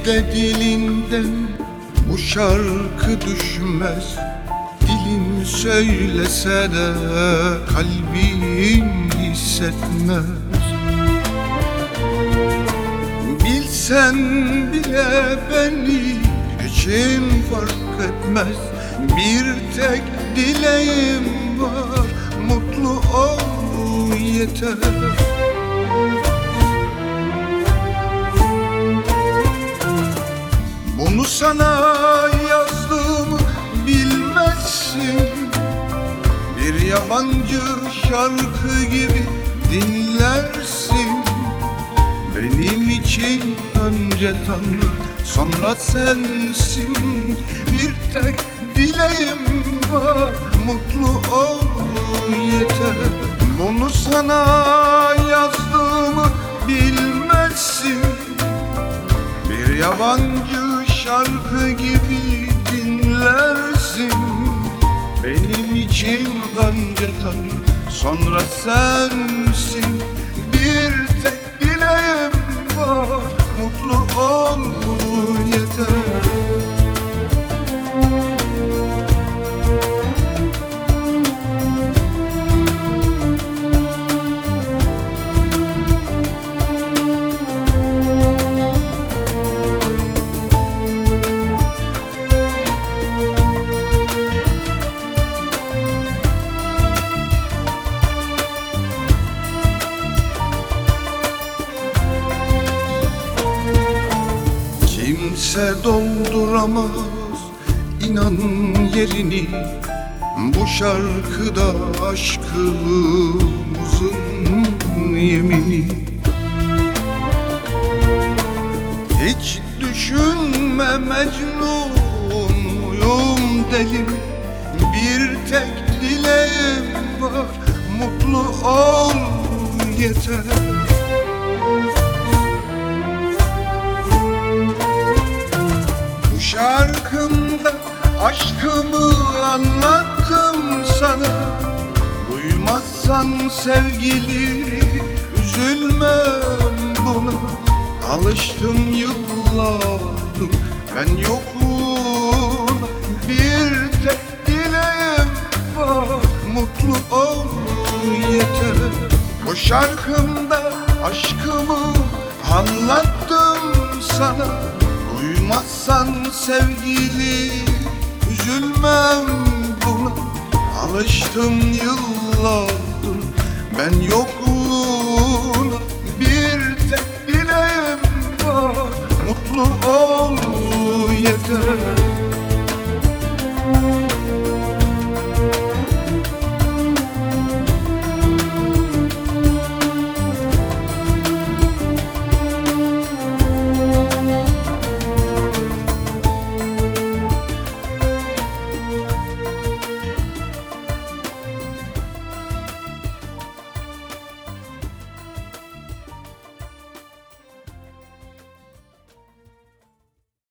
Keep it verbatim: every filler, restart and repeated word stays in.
de dilinden bu şarkı düşmez. Dilin söylese de kalbin hissetmez. Bilsen bile beni için fark etmez. Bir tek dileğim var, mutlu ol yeter. Bunu sana yazdığımı bilmezsin. Bir yabancı şarkı gibi dinlersin. Benim için önce Tanrı, sonra sensin. Bir tek dileğim var, mutlu ol yeter. Bunu sana yazdığımı bilmezsin. Bir yabancı şarkı gibi dinlersin. Benim için önce Tanrı, sonra sensin. Bir tek dileğim var, mutlu ol yeter. Kimse dolduramaz inan yerini, bu şarkıda aşkımızın yemini. Hiç düşünme Mecnun muyum delim, bir tek dileğim var, mutlu ol yeter. Şarkımda aşkımı anlattım sana. Duymazsan sevgili üzülmem buna. Alıştım yıllardır ben yokluğuna. Bir tek dileğim var, mutlu ol yeter. Bu şarkımda aşkımı anlattım sana. Duymazsan sevgili üzülmem buna. Alıştım yıllardır ben yokluğuna. Bir tek dileğim var, mutlu ol yeter.